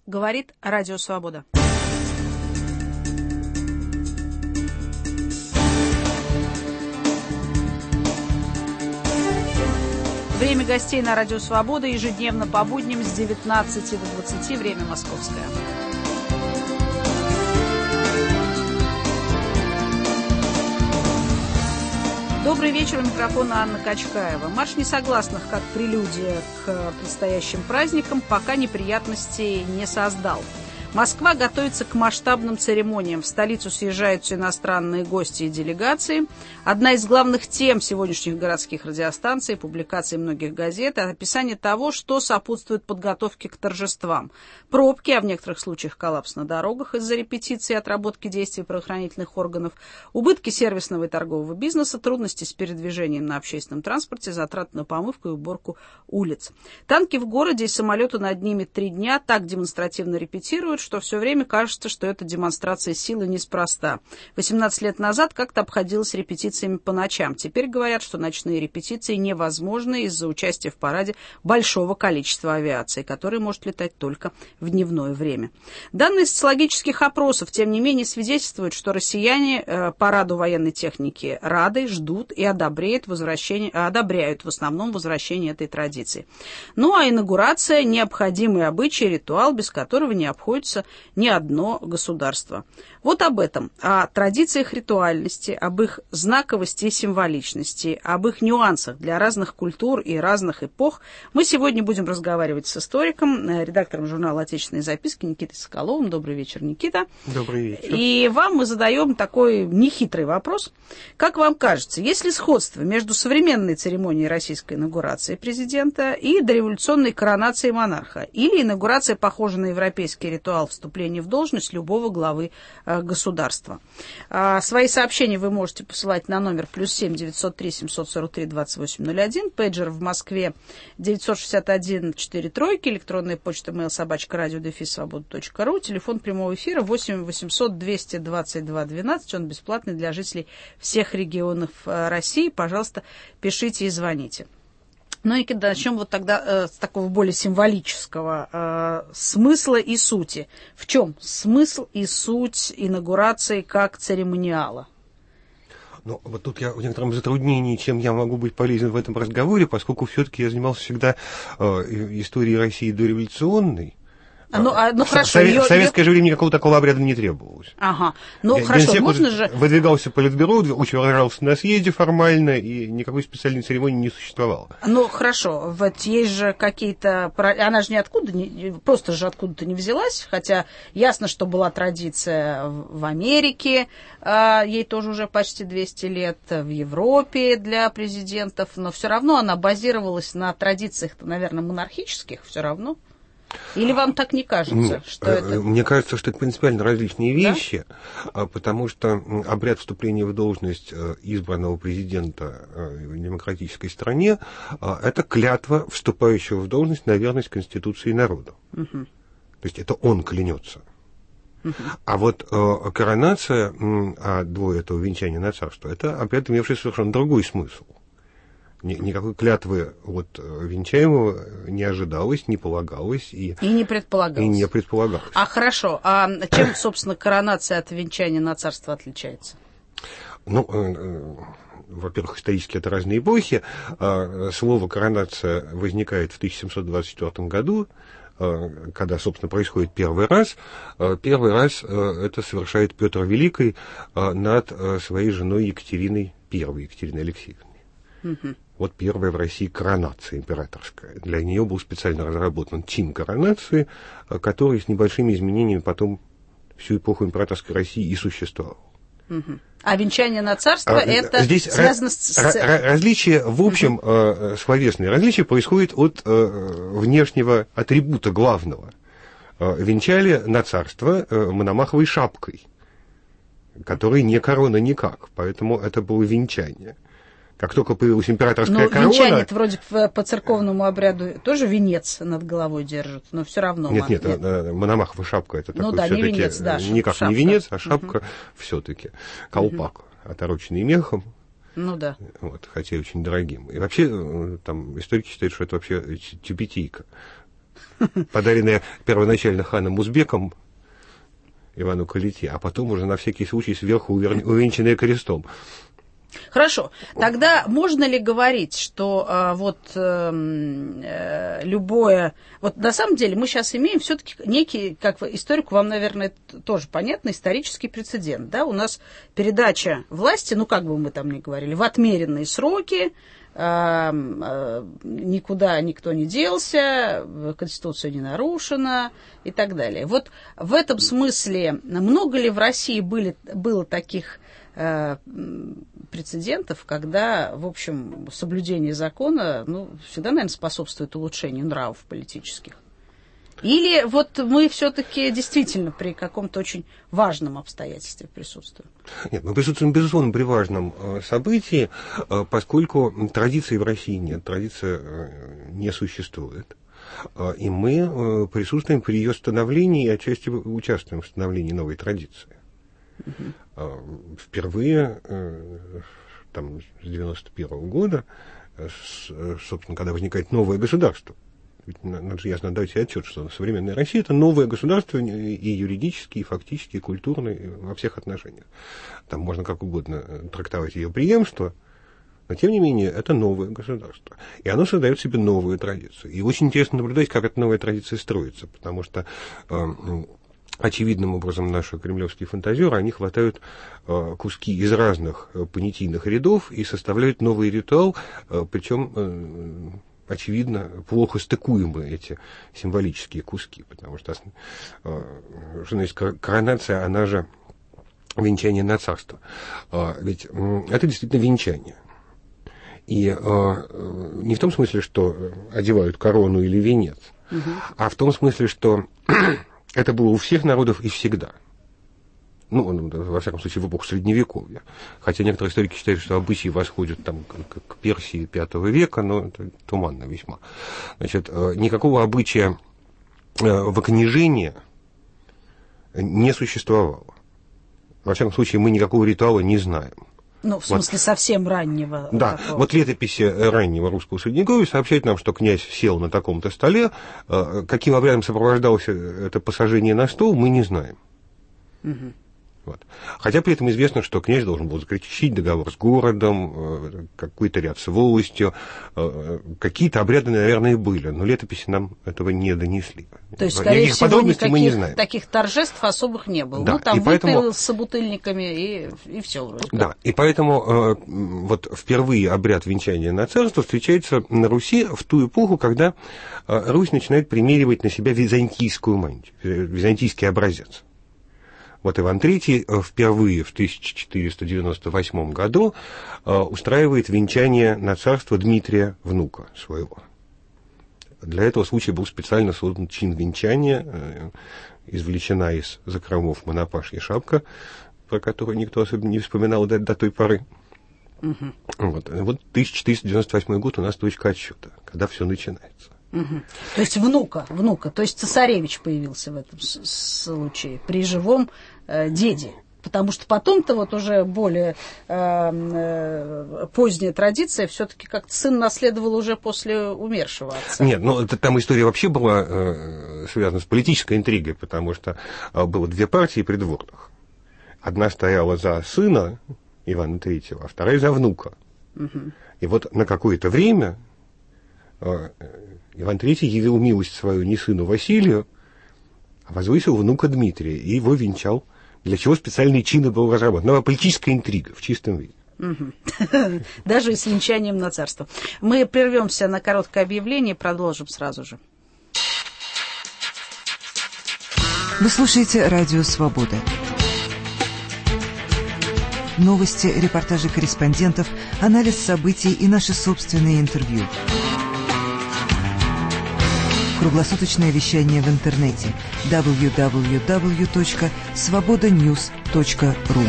Говорит Радио Свобода. Время гостей на Радио Свобода ежедневно по будням с 19 до 20, время московское. Добрый вечер, у микрофона Анна Качкаева. Марш несогласных, как прелюдия к предстоящим праздникам, пока неприятностей не создал. Москва готовится к масштабным церемониям. В столицу съезжаются иностранные гости и делегации. Одна из главных тем сегодняшних городских радиостанций, публикаций многих газет, описание того, что сопутствует подготовке к торжествам. Пробки, а в некоторых случаях коллапс на дорогах из-за репетиции и отработки действий правоохранительных органов, убытки сервисного и торгового бизнеса, трудности с передвижением на общественном транспорте, затраты на помывку и уборку улиц. Танки в городе и самолеты над ними 3 дня так демонстративно репетируют, что все время кажется, что это демонстрация силы неспроста. 18 лет назад как-то обходилось репетициями по ночам. Теперь говорят, что ночные репетиции невозможны из-за участия в параде большого количества авиации, которая может летать только в дневное время. Данные социологических опросов, тем не менее, свидетельствуют, что россияне параду военной техники рады, ждут и одобряют в основном возвращение этой традиции. Ну а инаугурация – необходимый обычай, ритуал, без которого не обходится ни одно государство. Вот об этом, о традициях ритуальности, об их знаковости и символичности, об их нюансах для разных культур и разных эпох мы сегодня будем разговаривать с историком, редактором журнала «Отечественные записки» Никитой Соколовым. Добрый вечер, Никита. Добрый вечер. И вам мы задаем такой нехитрый вопрос. Как вам кажется, есть ли сходство между современной церемонией российской инаугурации президента и дореволюционной коронацией монарха? Или инаугурация похожа на европейский ритуал вступления в должность любого главы государства? Свои сообщения вы можете посылать на номер +7 903 743 2801, пейджер в Москве 961 4 тройки, электронная почта mail@radio-svoboda.ru, телефон прямого эфира 8 800 222 12, он бесплатный для жителей всех регионов России. Пожалуйста, пишите и звоните. Ну и начнем вот тогда с такого более символического смысла и сути. В чем смысл и суть инаугурации как церемониала? Ну, вот тут я в некотором затруднении, чем я могу быть полезен в этом разговоре, поскольку все-таки я занимался всегда историей России дореволюционной. Хорошо. В советское же время никакого такого обряда не требовалось. Ага. Хорошо, можно же... Выдвигался политбюро, очень выражался на съезде формально, и никакой специальной церемонии не существовало. Хорошо, вот есть же какие-то... Она же просто же откуда-то не взялась, хотя ясно, что была традиция в Америке, ей тоже уже почти 200 лет, в Европе для президентов, но все равно она базировалась на традициях-то, наверное, монархических, все равно. Или вам так не кажется, что это... Мне кажется, что это принципиально различные вещи, да? Потому что обряд вступления в должность избранного президента в демократической стране – это клятва вступающего в должность на верность Конституции и народу. Угу. То есть это он клянется. Угу. А вот коронация до этого венчания на царство – это обряд, имевший совершенно другой смысл. Никакой клятвы от венчаемого не ожидалось, не полагалось. И не предполагалось. Хорошо. А чем, собственно, коронация от венчания на царство отличается? Во-первых, исторически это разные эпохи. Слово «коронация» возникает в 1724 году, когда, собственно, происходит первый раз. Первый раз это совершает Петр Великий над своей женой Екатериной I, Екатериной Алексеевной. Угу. Вот первая в России коронация императорская. Для нее был специально разработан чин коронации, который с небольшими изменениями потом всю эпоху императорской России и существовал. Угу. А венчание на царство это здесь связано с... Различия, в общем, словесные различия происходят от внешнего атрибута главного. Венчали на царство мономаховой шапкой, которой не корона никак, поэтому это было венчание. Как только появилась императорская корона... Венчание-то вроде по церковному обряду тоже венец над головой держит, но все равно... Нет, мономахова шапка это такой все-таки... не венец, да, никак шапка. Не венец, а шапка все-таки. Колпак, отороченный мехом. Да. Вот, хотя и очень дорогим. И вообще, там, историки считают, что это вообще тюбетейка. подаренная первоначально ханом Узбеком Ивану Калите, а потом уже на всякий случай сверху увенчанная крестом. Хорошо. Тогда можно ли говорить, что любое... Вот на самом деле мы сейчас имеем все-таки некий, как историку вам, наверное, это тоже понятно, исторический прецедент. Да? У нас передача власти, ну как бы мы там ни говорили, в отмеренные сроки, никуда никто не делся, Конституция не нарушена и так далее. Вот в этом смысле много ли в России было таких прецедентов, когда, в общем, соблюдение закона, всегда, наверное, способствует улучшению нравов политических? Или вот мы все-таки действительно при каком-то очень важном обстоятельстве присутствуем? Нет, мы присутствуем, безусловно, при важном событии, поскольку традиции в России нет, традиция не существует. И мы присутствуем при ее становлении и отчасти участвуем в становлении новой традиции. Впервые, там, с 91-го года, собственно, когда возникает новое государство, ведь надо же ясно дать себе отчет, что современная Россия — это новое государство и юридически, и фактически, и культурно, и во всех отношениях. Там можно как угодно трактовать ее преемство, но, тем не менее, это новое государство. И оно создает себе новую традицию. И очень интересно наблюдать, как эта новая традиция строится, потому что очевидным образом наши кремлевские фантазеры, они хватают куски из разных понятийных рядов и составляют новый ритуал, причем, очевидно, плохо стыкуемые эти символические куски, потому что коронация, она же венчание на царство. Ведь это действительно венчание. И не в том смысле, что одевают корону или венец, а в том смысле, что это было у всех народов и всегда. Во всяком случае, в эпоху Средневековья. Хотя некоторые историки считают, что обычаи восходят там, к Персии V века, но это туманно весьма. Значит, никакого обычая вокнижения не существовало. Во всяком случае, мы никакого ритуала не знаем. В смысле, совсем раннего. Да, такого. Вот летописи раннего русского средневековья сообщают нам, что князь сел на таком-то столе. Каким обрядом сопровождалось это посажение на стол, мы не знаем. Угу. Вот. Хотя при этом известно, что князь должен был заключить договор с городом, какой-то ряд с волостью. Какие-то обряды, наверное, были, но летописи нам этого не донесли. То есть, скорее никаких всего, подробностей мы не знаем. Таких торжеств особых не было. Да, там поэтому... выпил с собутыльниками и все вроде как. Да, и поэтому вот впервые обряд венчания на царство встречается на Руси в ту эпоху, когда Русь начинает примеривать на себя византийскую мантию, византийский образец. Вот Иван III впервые в 1498 году устраивает венчание на царство Дмитрия, внука своего. Для этого случая был специально создан чин венчания, извлечена из закромов монопашья шапка, про которую никто особенно не вспоминал до той поры. Угу. Вот 1498 год у нас точка отсчета, когда все начинается. Угу. То есть внука, то есть цесаревич появился в этом случае при живом деде. Потому что потом-то вот уже более поздняя традиция, все-таки как-то сын наследовал уже после умершего отца. Нет, там история вообще была связана с политической интригой, потому что было две партии придворных. Одна стояла за сына Ивана III, а вторая за внука. Угу. И вот на какое-то время Иван III явил милость свою не сыну Василию, а возвысил внука Дмитрия и его венчал, для чего специальный чин был разработан. Но политическая интрига в чистом виде. Даже и с венчанием на царство. Мы прервемся на короткое объявление и продолжим сразу же. Вы слушаете «Радио Свобода». Новости, репортажи корреспондентов, анализ событий и наши собственные интервью. Круглосуточное вещание в интернете www.svobodanews.ru.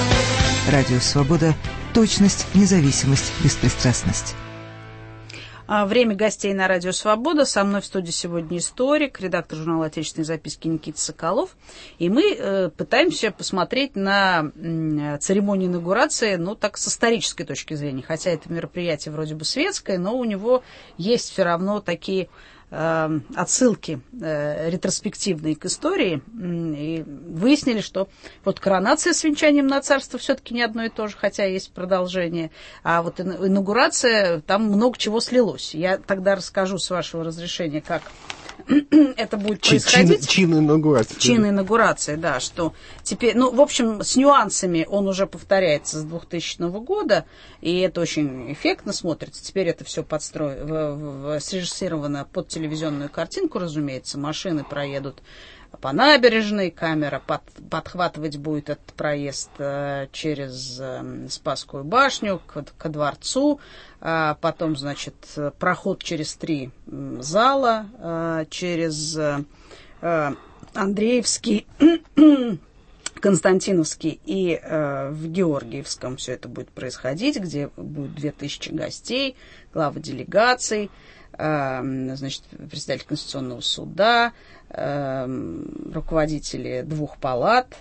Радио «Свобода». Точность, независимость, беспристрастность. Время гостей на Радио Свобода. Со мной в студии сегодня историк, редактор журнала «Отечественные записки» Никита Соколов. И мы пытаемся посмотреть на церемонию инаугурации, ну, так, с исторической точки зрения. Хотя это мероприятие вроде бы светское, но у него есть все равно такие отсылки ретроспективные к истории, и выяснили, что вот коронация с венчанием на царство все-таки не одно и то же, хотя есть продолжение, а вот инаугурация, там много чего слилось. Я тогда расскажу, с вашего разрешения, как это будет происходить. Чин инаугурации. Чин инаугурации, да, что теперь, ну, в общем, с нюансами он уже повторяется с 2000 года, и это очень эффектно смотрится. Теперь это все срежиссировано под телевизионную картинку, разумеется. Машины проедут по набережной, камера подхватывать будет этот проезд через Спасскую башню ко дворцу, потом, значит, проход через 3 зала, через Андреевский, Константиновский и в Георгиевском все это будет происходить, где будет 2000 гостей, главы делегаций, значит, председатель Конституционного суда, руководители 2 палат,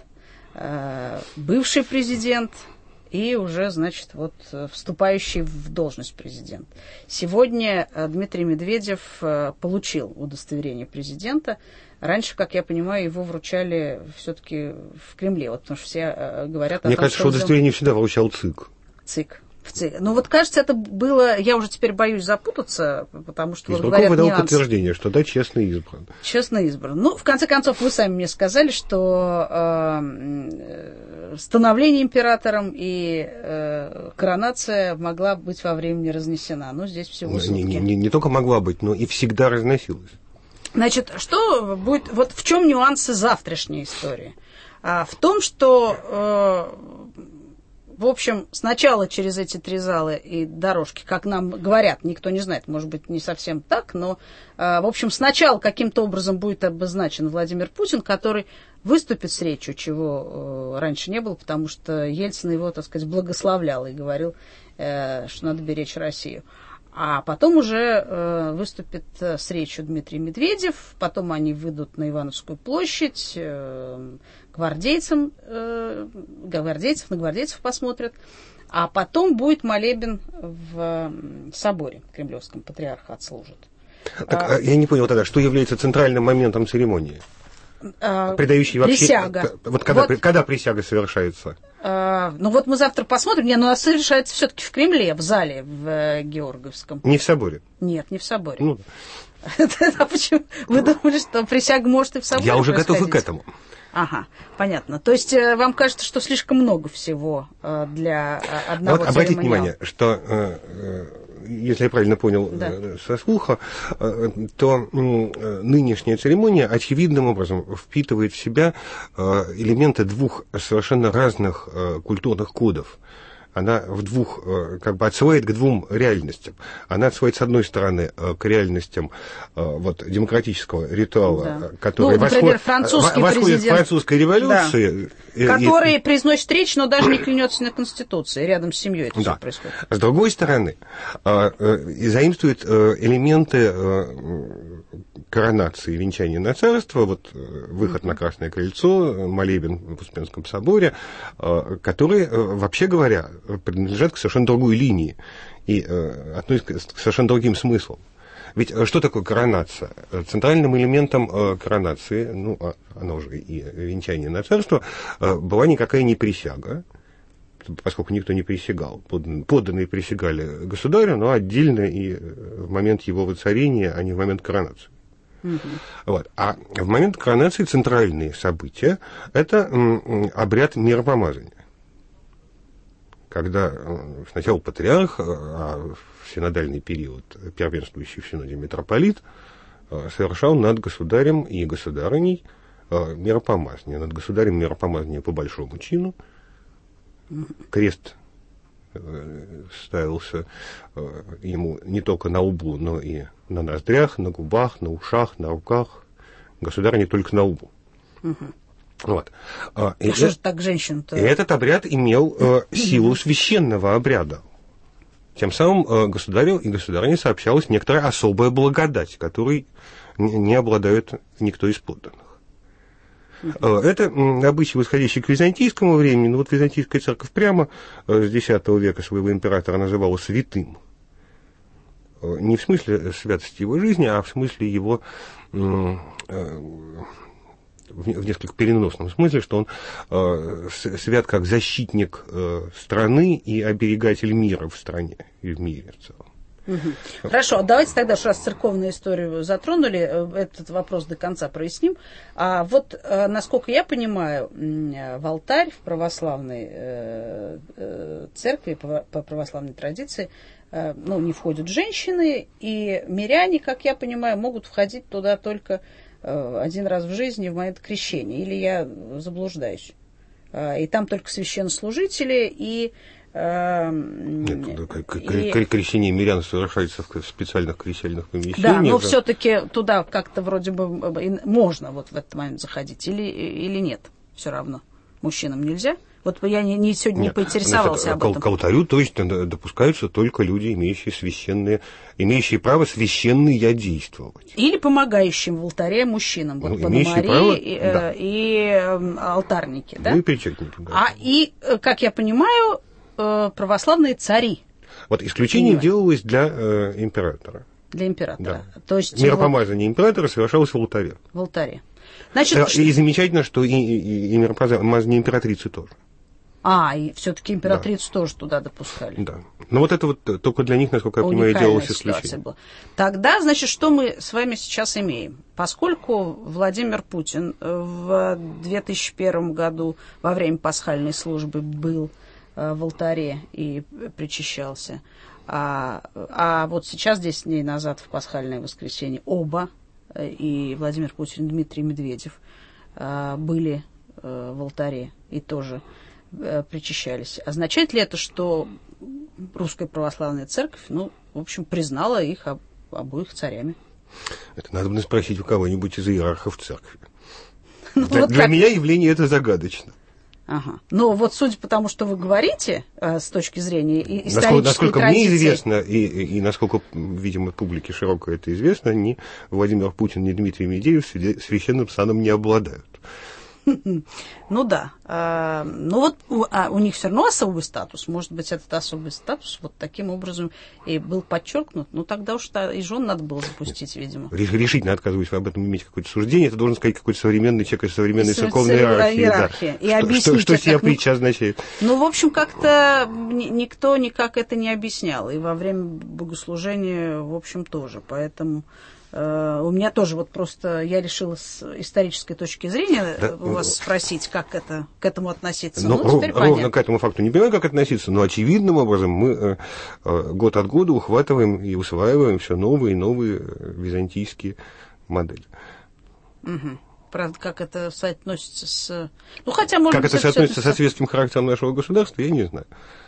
бывший президент и уже, значит, вот вступающий в должность президент. Сегодня Дмитрий Медведев получил удостоверение президента. Раньше, как я понимаю, его вручали все-таки в Кремле, вот, потому что все говорят о том, Мне кажется, что удостоверение всегда вручал ЦИК. ЦИК. Ну вот, кажется, это было... Я уже теперь боюсь запутаться, потому что... Вот говорят выдал подтверждение, что да, честно избран. Честно избран. Ну, в конце концов, вы сами мне сказали, что становление императором и коронация могла быть во времени разнесена. Но здесь всего сутки. Не только могла быть, но и всегда разносилась. Значит, что будет... Вот в чем нюансы завтрашней истории? В том, что... В общем, сначала через эти 3 зала и дорожки, как нам говорят, никто не знает, может быть, не совсем так, но, в общем, сначала каким-то образом будет обозначен Владимир Путин, который выступит с речью, чего раньше не было, потому что Ельцин его, так сказать, благословлял и говорил, что надо беречь Россию. А потом уже выступит с речью Дмитрий Медведев, потом они выйдут на Ивановскую площадь, гвардейцев на гвардейцев посмотрят, а потом будет молебен в соборе Кремлевском, патриарха отслужит. Так, я не понял тогда, что является центральным моментом церемонии? Придающий вообще... Присяга. Вот когда присяга совершается? Ну вот мы завтра посмотрим. Но она совершается все-таки в Кремле, в зале, в Георгиевском. Не в соборе? Нет, не в соборе. Ну. А почему? Вы думали, что присяга может и в соборе Я уже происходить? готов и к этому. Ага, понятно. То есть вам кажется, что слишком много всего для одного вот обратите внимание, что, если я правильно понял со слуха, то нынешняя церемония очевидным образом впитывает в себя элементы 2 совершенно разных культурных кодов. Она как бы отсылает к 2 реальностям. Она отсылает, с одной стороны, к реальностям вот, демократического ритуала, который восходит к французской революции. Да. Который произносит речь, но даже не клянется на Конституции. Рядом с семьей это все происходит. С другой стороны, заимствует элементы коронации, венчания на царство, вот выход на Красное Крыльцо, молебен в Успенском соборе, которые, вообще говоря, принадлежат к совершенно другой линии и относятся к совершенно другим смыслам. Ведь что такое коронация? Центральным элементом коронации, ну, она уже и венчание на царство, была никакая не присяга, поскольку никто не присягал. Подданные присягали государю, но отдельно и в момент его воцарения, а не в момент коронации. Вот. А в момент коронации центральные события – это обряд миропомазания. Когда сначала патриарх, а в синодальный период первенствующий в синоде митрополит совершал над государем и государыней миропомазание. Над государем миропомазание по большому чину. Крест ставился ему не только на лбу, но и на ноздрях, на губах, на ушах, на руках. Государь не только на лбу. Вот. Что же так женщин-то? И этот обряд имел силу священного обряда. Тем самым государю и государине сообщалась некоторая особая благодать, которой не обладает никто из подданных. Это обычай, восходящий к византийскому времени, но вот византийская церковь прямо с X века своего императора называла святым. Не в смысле святости его жизни, а в смысле его, в несколько переносном смысле, что он свят как защитник страны и оберегатель мира в стране и в мире в целом. Хорошо, давайте тогда, раз церковную историю затронули, этот вопрос до конца проясним. А вот, насколько я понимаю, в алтарь, в православной церкви, по православной традиции, не входят женщины, и миряне, как я понимаю, могут входить туда только один раз в жизни в момент крещения. Или я заблуждаюсь? И там только священнослужители и... Нет, крещение мирян совершается в специальных крещальных помещениях. Да, но все-таки туда как-то вроде бы можно вот в этот момент заходить или нет, все равно. Мужчинам нельзя? Вот я сегодня не поинтересовался об этом. К алтарю точно допускаются только люди, имеющие право священные действовать. Или помогающим в алтаре мужчинам. Вот пономари и алтарники, да? Ну и причетники, да. И, как я понимаю, православные цари. Вот исключение делалось для императора. Для императора. Да. То есть миропомазание императора совершалось в алтаре. В алтаре. Значит, и замечательно, что и миропомазание императрицы тоже. И все-таки императрицу тоже туда допускали. Да. Но вот это вот только для них, насколько я понимаю, делалось исключение. Тогда, значит, что мы с вами сейчас имеем? Поскольку Владимир Путин в 2001 году во время пасхальной службы был в алтаре и причащался, а вот сейчас, 10 дней назад, в пасхальное воскресенье, оба, и Владимир Путин, и Дмитрий Медведев, были в алтаре и тоже причащались. Означает ли это, что Русская Православная Церковь, в общем, признала их обоих царями? Это надо бы спросить у кого-нибудь из иерархов церкви. Для меня явление это загадочно. Ага. Но вот судя по тому, что вы говорите, с точки зрения исторической насколько традиции... мне известно, и насколько, видимо, публике широко это известно, ни Владимир Путин, ни Дмитрий Медведев священным саном не обладают. Ну да. У них все равно особый статус. Может быть, этот особый статус вот таким образом и был подчеркнут. Тогда уж и жен надо было запустить, видимо. Решительно отказываюсь об этом иметь какое-то суждение. Это должен сказать какой-то современный человек из современной церковной иерархии. И объяснить, что сия притча означает. В общем, как-то никто никак это не объяснял. И во время богослужения, в общем, тоже. Поэтому... У меня тоже просто я решила с исторической точки зрения у вас спросить, как к этому относиться. Теперь ровно к этому факту не понимаю, как относиться, но очевидным образом мы год от года ухватываем и усваиваем все новые и новые византийские модели. Угу. Правда, как это соотносится с... хотя, может как быть, это соотносится со светским характером нашего государства, я не знаю.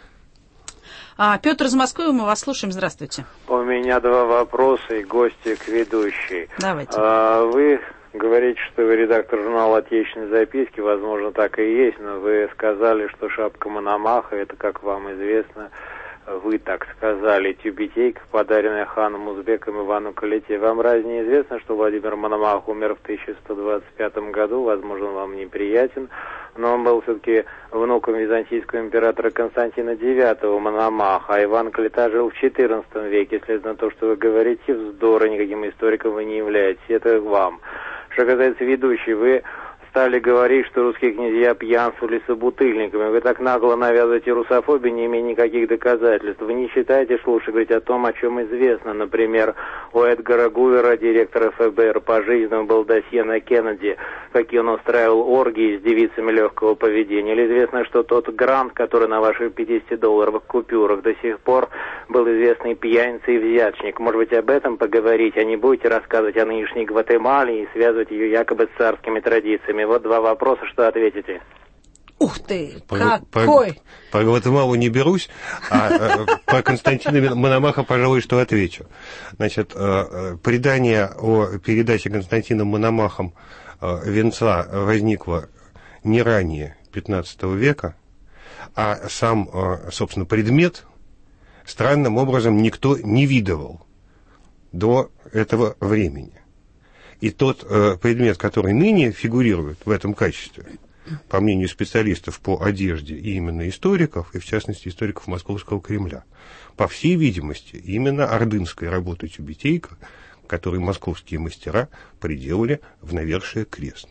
Петр из Москвы, мы вас слушаем. Здравствуйте. У меня два вопроса и гости к ведущей. Давайте. Вы говорите, что вы редактор журнала «Отечественные записки». Возможно, так и есть, но вы сказали, что шапка Мономаха, это, как вам известно, вы так сказали, тюбетейка, подаренная ханом Узбеком Ивану Калите. Вам разве не известно, что Владимир Мономах умер в 1125 году? Возможно, он вам неприятен, но он был все-таки внуком византийского императора Константина IX Мономаха, а Иван Калита жил в XIV веке. Следовательно, то, что вы говорите, вздор, никаким историком вы не являетесь. Это вам. Что касается ведущей, вы стали говорить, что русские князья пьянствовали собутыльниками. Вы так нагло навязываете русофобию, не имея никаких доказательств. Вы не считаете, что лучше говорить о том, о чем известно. Например, у Эдгара Гувера, директора ФБР, пожизненно был досье на Кеннеди, какие он устраивал оргии с девицами легкого поведения. Или известно, что тот грант, который на ваших $50 купюрах до сих пор был известный пьяница и взяточник. Может быть, об этом поговорить, а не будете рассказывать о нынешней Гватемале и связывать ее якобы с царскими традициями. Вот два вопроса, что ответите? Ух ты, какой! По Гватемалу не берусь, а по Константину Мономаха, пожалуй, что отвечу. Значит, предание о передаче Константином Мономахом венца возникло не ранее XV века, а сам, собственно, предмет странным образом никто не видывал до этого времени. И тот предмет, который ныне фигурирует в этом качестве, по мнению специалистов по одежде и именно историков, и в частности историков Московского Кремля, по всей видимости, именно ордынская работа Тюбетейка, которой московские мастера приделали в навершие крест.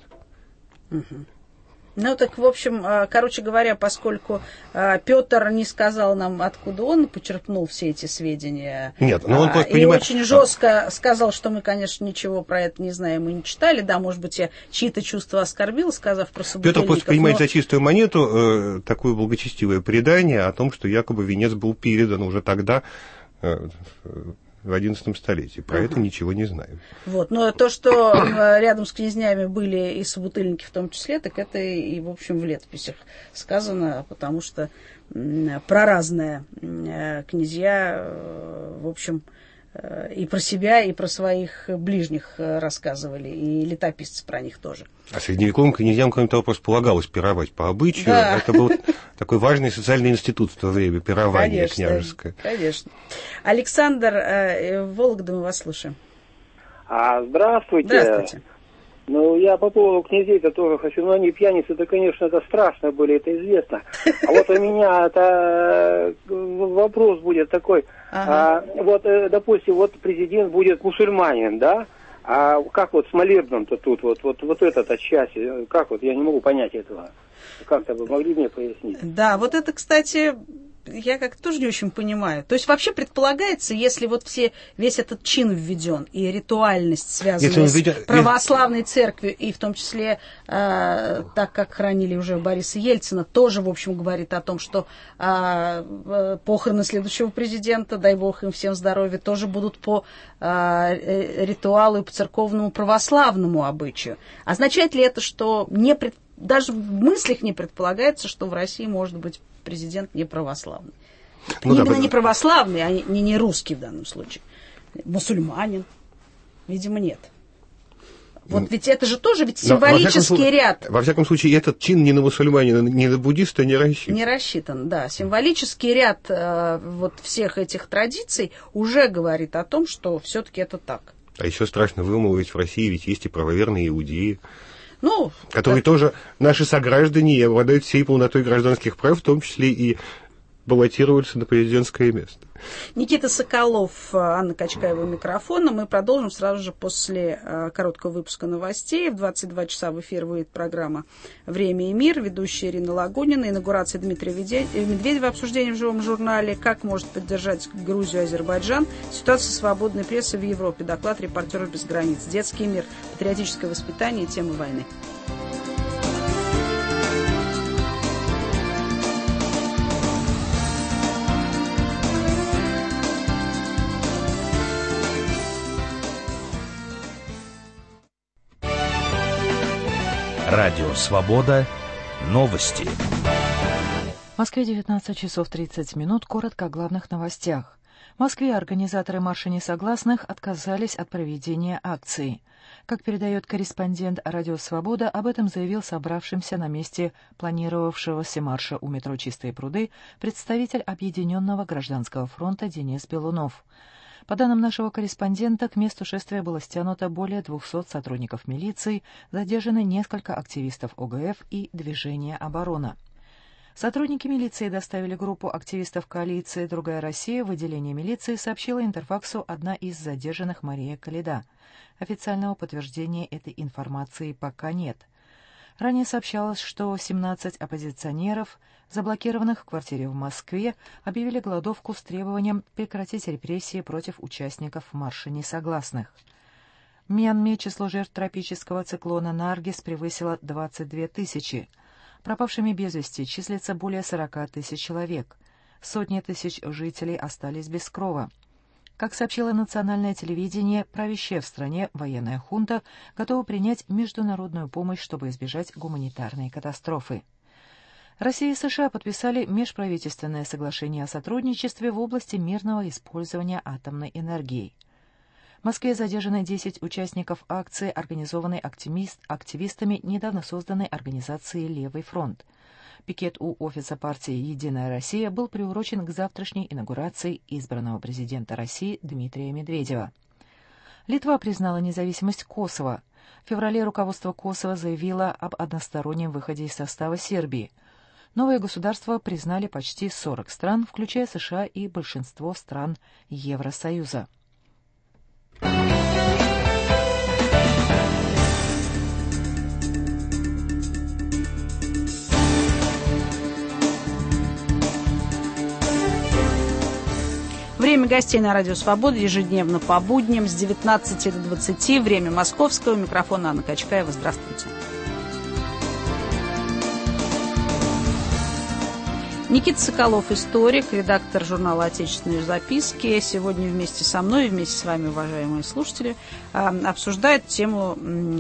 Ну, так, в общем, короче говоря, поскольку Петр не сказал нам, откуда он почерпнул все эти сведения, нет, но он и очень жестко сказал, что мы, конечно, ничего про это не знаем и не читали, да, может быть, я чьи-то чувства оскорбил, сказав про собутыльников. Петр просто принимает за чистую монету такое благочестивое предание о том, что якобы венец был передан уже тогда, в XI столетии. Про это ничего не знаем. Вот. Но то, что рядом с князьями были и собутыльники в том числе, так это и, в общем, в летописях сказано, потому что про разные князья, в общем, и про себя, и про своих ближних рассказывали, и летописцы про них тоже. А средневековым князьям, кроме того, просто полагалось пировать по обычаю. Да. Это был такой важный социальный институт в то время, пирование княжеское. Конечно. Александр, Вологда, мы вас слушаем. Здравствуйте. Здравствуйте. Ну, я по поводу князей-то тоже хочу. Ну, они пьяницы, это, конечно, это страшно были, это известно. А вот у меня это вопрос будет такой. Вот, допустим, вот президент будет мусульманин, да? А как вот с молебном-то тут, вот эта часть, как вот, я не могу понять этого. Как-то вы могли мне пояснить? Да, вот это, кстати, я как-то тоже не очень понимаю. То есть вообще предполагается, если вот весь этот чин введен и ритуальность, связанная с православной церковью, и в том числе, так как хранили уже Бориса Ельцина, тоже, в общем, говорит о том, что похороны следующего президента, дай бог им всем здоровья, тоже будут по ритуалу и по церковному православному обычаю. Означает ли это, что даже в мыслях не предполагается, что в России может быть президент не православный? Ну, именно не православный, а не русский в данном случае. Мусульманин. Видимо, нет. Вот ведь это же тоже символический ряд. Во всяком случае, этот чин ни на мусульманина, ни на буддиста не рассчитан. Не рассчитан, да. Символический ряд вот всех этих традиций уже говорит о том, что все-таки это так. А еще страшно вымолвить, в России ведь есть и правоверные иудеи. Которые тоже наши сограждане и обладают всей полнотой гражданских прав, в том числе и баллотировались на президентское место. Никита Соколов, Анна Качкаева у микрофона. Мы продолжим сразу же после короткого выпуска новостей. В 22 часа в эфир выйдет программа «Время и мир». Ведущая Ирина Лагунина. Инаугурация Дмитрия Медведева. Обсуждение в живом журнале. Как может поддержать Грузию и Азербайджан. Ситуация свободной прессы в Европе. Доклад «Репортеров без границ». Детский мир. Патриотическое воспитание и темы войны. Радио «Свобода». Новости. В Москве 19 часов 30 минут. Коротко о главных новостях. В Москве организаторы марша несогласных отказались от проведения акции. Как передает корреспондент «Радио Свобода», об этом заявил собравшимся на месте планировавшегося марша у метро «Чистые пруды» представитель Объединенного гражданского фронта Денис Белунов. По данным нашего корреспондента, к месту шествия было стянуто более 200 сотрудников милиции, задержаны несколько активистов ОГФ и движения «Оборона». Сотрудники милиции доставили группу активистов коалиции «Другая Россия» в отделение милиции, сообщила Интерфаксу одна из задержанных Мария Каледа. Официального подтверждения этой информации пока нет. Ранее сообщалось, что 17 оппозиционеров, заблокированных в квартире в Москве, объявили голодовку с требованием прекратить репрессии против участников марша несогласных. В Мьянме число жертв тропического циклона Наргис превысило 22 тысячи. Пропавшими без вести числится более 40 тысяч человек. Сотни тысяч жителей остались без крова. Как сообщило национальное телевидение, правящая в стране военная хунта готова принять международную помощь, чтобы избежать гуманитарной катастрофы. Россия и США подписали межправительственное соглашение о сотрудничестве в области мирного использования атомной энергии. В Москве задержаны 10 участников акции, организованной активистами недавно созданной организации «Левый фронт». Пикет у офиса партии «Единая Россия» был приурочен к завтрашней инаугурации избранного президента России Дмитрия Медведева. Литва признала независимость Косово. В феврале руководство Косово заявило об одностороннем выходе из состава Сербии. Новое государство признали почти 40 стран, включая США и большинство стран Евросоюза. Время гостей на Радио Свобода ежедневно по будням с 19 до 20. Время московского. Микрофон Анна Качкаева. Здравствуйте. Никита Соколов, историк, редактор журнала «Отечественные записки». Сегодня вместе со мной и вместе с вами, уважаемые слушатели, обсуждает тему,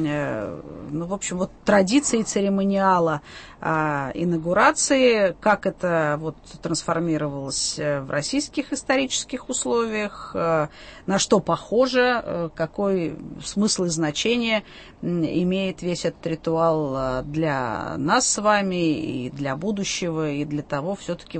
традиции церемониала инаугурации, как это трансформировалось в российских исторических условиях, на что похоже, какой смысл и значение имеет весь этот ритуал для нас с вами и для будущего, и для того, все-таки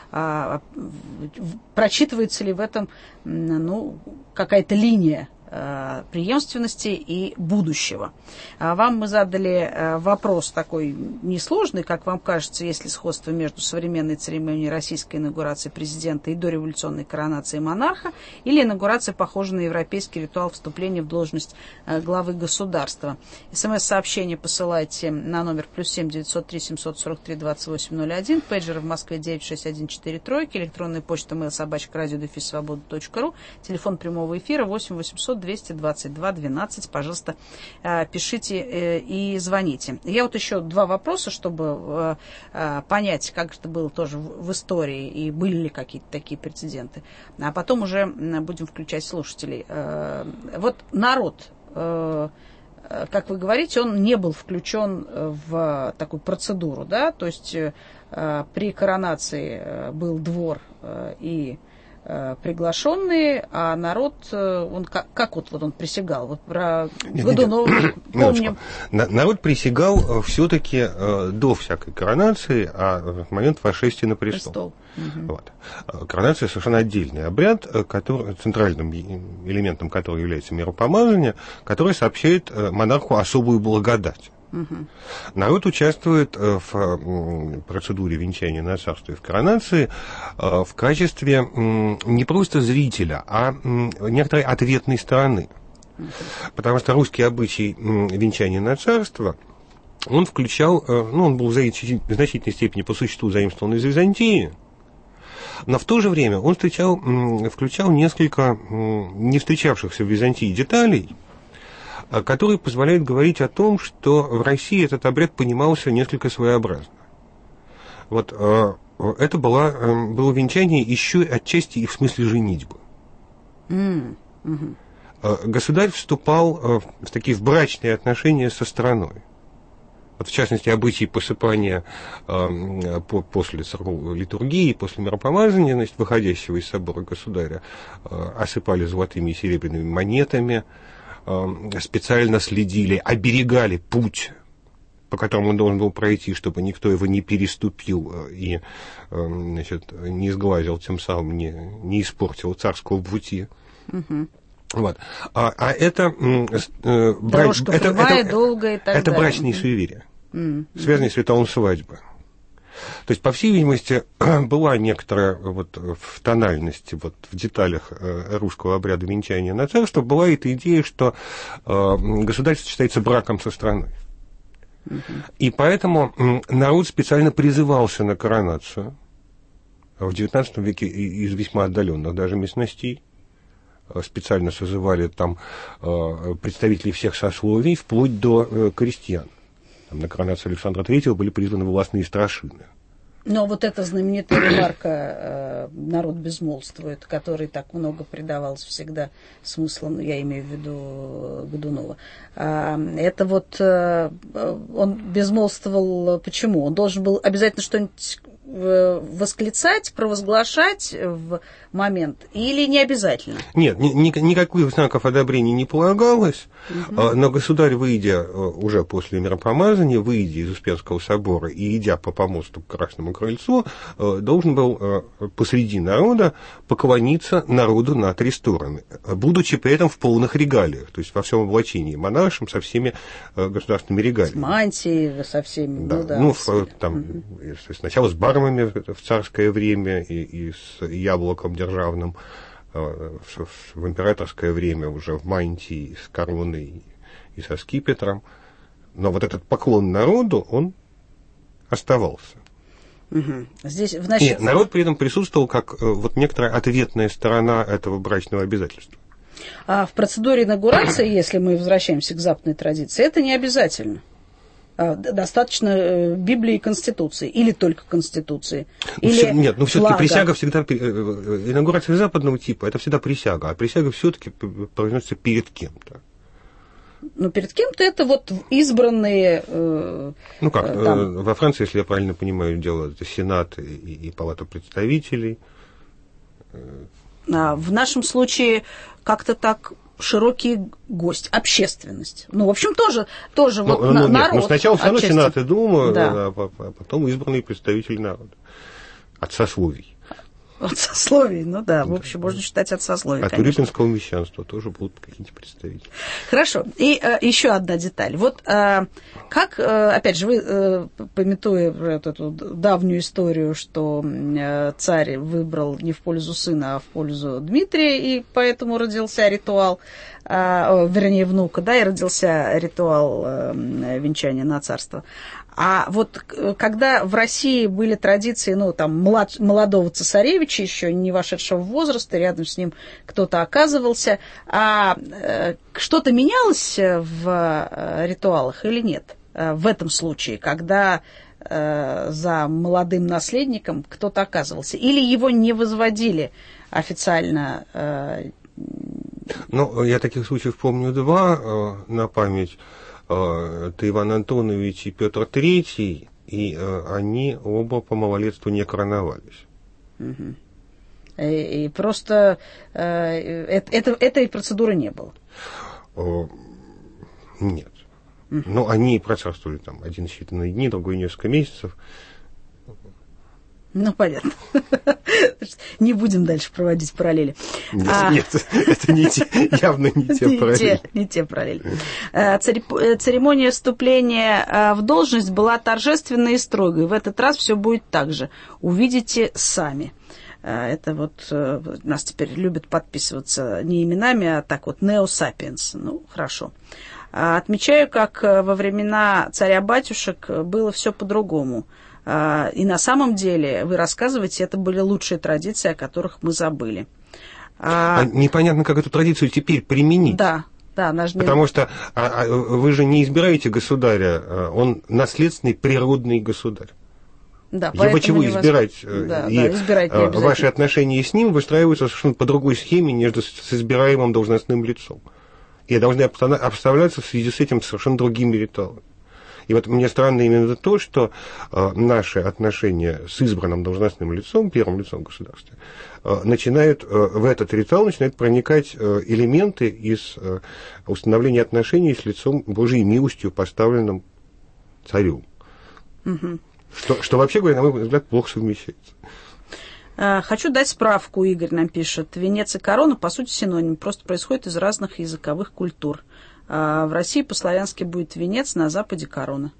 прочитывается ли в этом какая-то линия преемственности и будущего. Вам мы задали вопрос такой несложный, как вам кажется, есть ли сходство между современной церемонией российской инаугурации президента и дореволюционной коронацией монарха, или инаугурация похожа на европейский ритуал вступления в должность главы государства. СМС-сообщение посылайте на номер +7 903 743 2801, пейджеры в Москве 96143, электронная почта mail@radio-свобода.ру, телефон прямого эфира 8 800 222 12. Пожалуйста, пишите и звоните. Я еще два вопроса, чтобы понять, как это было тоже в истории и были ли какие-то такие прецеденты. А потом уже будем включать слушателей. Народ, как вы говорите, он не был включен в такую процедуру, да? То есть при коронации был двор и приглашенные, а народ, он он присягал? Про Годунова помним. Народ присягал все-таки до всякой коронации, а в момент восшествия на престол. Угу. Коронация совершенно отдельный обряд, центральным элементом которого является миропомазание, который сообщает монарху особую благодать. Угу. Народ участвует в процедуре венчания на царство и в коронации в качестве не просто зрителя, а некоторой ответной стороны. Потому что русский обычай венчания на царство, он включал, он был в значительной степени по существу заимствован из Византии, но в то же время он включал несколько не встречавшихся в Византии деталей, которые позволяют говорить о том, что в России этот обряд понимался несколько своеобразно. Это было венчание еще отчасти и в смысле женитьбы. Государь вступал в брачные отношения со страной. В частности, обычаи посыпания после литургии, после миропомазания, выходящего из собора государя, осыпали золотыми и серебряными монетами, специально следили, оберегали путь, по которому он должен был пройти, чтобы никто его не переступил и не сглазил, тем самым не испортил царского пути. Угу. Это дорожка прямая, долгая и так далее. Это брачные суеверия, связанные с ритуалом свадьбы. То есть, по всей видимости, была некоторая в тональности, в деталях русского обряда венчания на царство, была эта идея, что государство считается браком со страной. И поэтому народ специально призывался на коронацию в XIX веке из весьма отдаленных даже местностей. Специально созывали там представителей всех сословий, вплоть до крестьян. Там на коронацию Александра III были призваны властные старшины. Но эта знаменитая ремарка «народ безмолвствует», который так много придавался всегда смыслом, я имею в виду Годунова. Он безмолвствовал почему? Он должен был обязательно что-нибудь восклицать, провозглашать в момент или не обязательно? Нет, никаких знаков одобрения не полагалось, но государь, выйдя уже после миропомазания, выйдя из Успенского собора и идя по помосту к Красному крыльцу, должен был посреди народа поклониться народу на 3 стороны, будучи при этом в полных регалиях, то есть во всем облачении монаршем, со всеми государственными регалиями. С мантией, со всеми. Да, сначала с бармами в царское время и с яблоком державным, в императорское время уже в мантии, с короной и со скипетром. Но вот этот поклон народу, он оставался. Здесь, Нет, народ при этом присутствовал как вот некоторая ответная сторона этого брачного обязательства. А в процедуре инаугурации, если мы возвращаемся к западной традиции, это не обязательно. Достаточно Библии и Конституции, или только Конституции, или нет, но все-таки флага. присяга всегда, инаугурация западного типа, это всегда присяга, а присяга все-таки произносится перед кем-то. Ну, перед кем-то это вот избранные... во Франции, если я правильно понимаю, дело это Сенат и Палата представителей. В нашем случае как-то так... широкий гость, общественность. Ну, в общем, тоже народ. Нет, сначала все равно Сенат и Дума, да. А потом избранные представители народа. От сословий. От сословий, ну да, в общем, можно считать от сословий, от урюпинского мещанства тоже будут какие-нибудь представители. Хорошо. И еще одна деталь. Вот как, опять же, вы, памятуя эту давнюю историю, что царь выбрал не в пользу сына, а в пользу Дмитрия, и поэтому родился ритуал, вернее, внука, да, и родился ритуал венчания на царство. А вот когда в России были традиции, молодого цесаревича, еще не вошедшего в возраст, и рядом с ним кто-то оказывался, что-то менялось в ритуалах или нет? В этом случае, когда за молодым наследником кто-то оказывался, или его не возводили официально? Я таких случаев помню 2 на память. Это Иван Антонович и Петр III, и они оба по малолетству не короновались. И просто этой процедуры не было? Нет. Но они процарствовали там один считанные дни, другой несколько месяцев. Ну, понятно. Не будем дальше проводить параллели. Нет, это явно не те параллели. Не те параллели. Церемония вступления в должность была торжественной и строгой. В этот раз все будет так же. Увидите сами. Это вот нас теперь любят подписываться не именами, а так вот Neo Sapiens. Ну, хорошо. Отмечаю, как во времена царя-батюшек было все по-другому. И на самом деле, вы рассказываете, это были лучшие традиции, о которых мы забыли. Непонятно, как эту традицию теперь применить. Да. Потому что вы же не избираете государя, он наследственный природный государь. Да, его чего избирать? Избирать ваши отношения с ним выстраиваются совершенно по другой схеме, нежели с избираемым должностным лицом. И должны обставляться в связи с этим совершенно другими ритуалами. И вот мне странно именно то, что наши отношения с избранным должностным лицом, первым лицом государства, в этот ритуал начинают проникать элементы из установления отношений с лицом Божьей милостью, поставленным царю. Угу. Что вообще говоря, на мой взгляд, плохо совмещается. Хочу дать справку, Игорь нам пишет. Венец и корона, по сути, синоним, просто происходит из разных языковых культур. В России по-славянски будет венец, на Западе корона.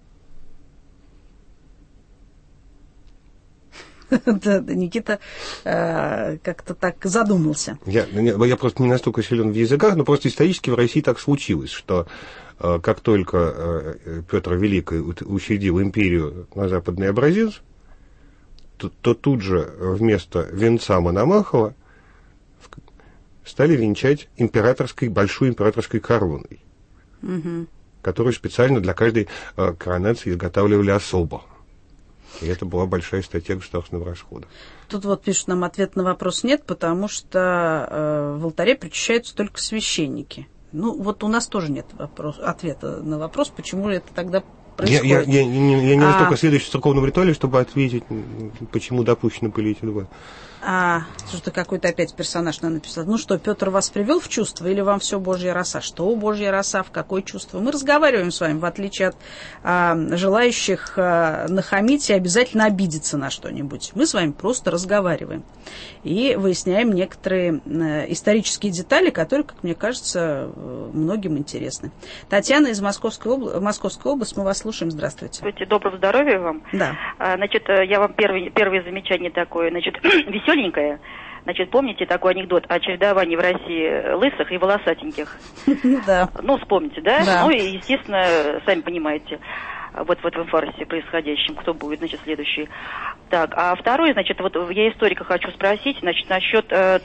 Никита как-то так задумался. Я просто не настолько силен в языках, но просто исторически в России так случилось, что как только Петр Великий учредил империю на западный образец, то тут же вместо венца Мономахова стали венчать большой императорской короной, которую специально для каждой коронации изготавливали особо. И это была большая статья государственного расхода. Тут вот пишут нам, ответ на вопрос нет, потому что в алтаре причащаются только священники. Ну, вот у нас тоже нет ответа на вопрос, почему это тогда происходит. Я не настолько следующий в церковном ритуале, чтобы ответить, почему допущено были эти два. Что-то какой-то опять персонаж написал. Ну что, Петр вас привел в чувство или вам все Божья роса? Что Божья роса, в какое чувство? Мы разговариваем с вами, в отличие от желающих нахамить и обязательно обидеться на что-нибудь. Мы с вами просто разговариваем и выясняем некоторые исторические детали, которые, как мне кажется, многим интересны. Татьяна из Московской области, мы вас слушаем. Здравствуйте. Здравствуйте, доброго здоровья вам. Да. Значит, я вам первое замечание такое, значит, веселенькое. Значит, помните такой анекдот о чередовании в России лысых и волосатеньких? Да. Ну, вспомните, да? Да. Ну, и, естественно, сами понимаете, вот в этом фарсе происходящем, кто будет, значит, следующий. Так, а второе, значит, вот я историка хочу спросить, значит, насчет